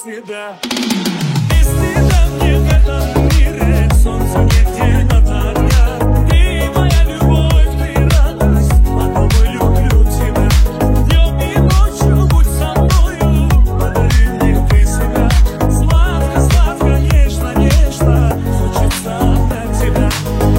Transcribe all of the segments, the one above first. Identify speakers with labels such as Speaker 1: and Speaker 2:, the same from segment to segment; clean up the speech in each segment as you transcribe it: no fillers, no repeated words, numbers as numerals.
Speaker 1: себя. Без тебя мне в этом мире солнца нигде над огня. Ты моя любовь, ты радость, потому и люблю тебя. Днем и ночью будь со мною, подари мне ты себя. Сладко, сладко, нежно, нежно, хочется обнять тебя.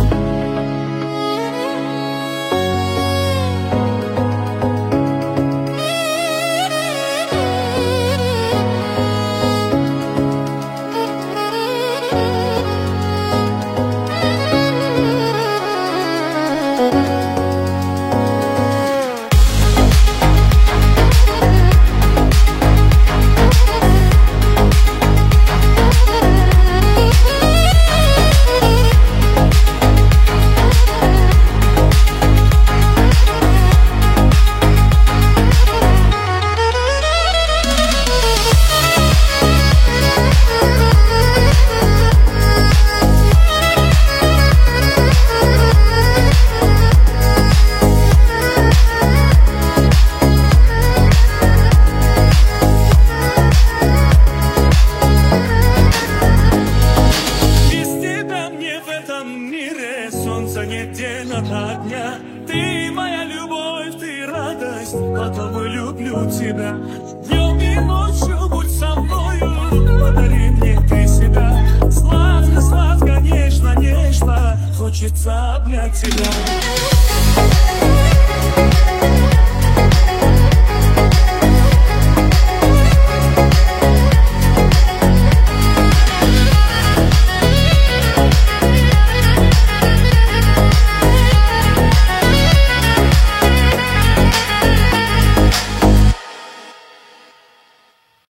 Speaker 1: Солнца нигде над огня. Ты моя любовь, ты радость, потому и люблю тебя. Днем и ночью будь со мною, подари мне ты себя. Сладко, сладко, нежно, нежно, хочется обнять тебя.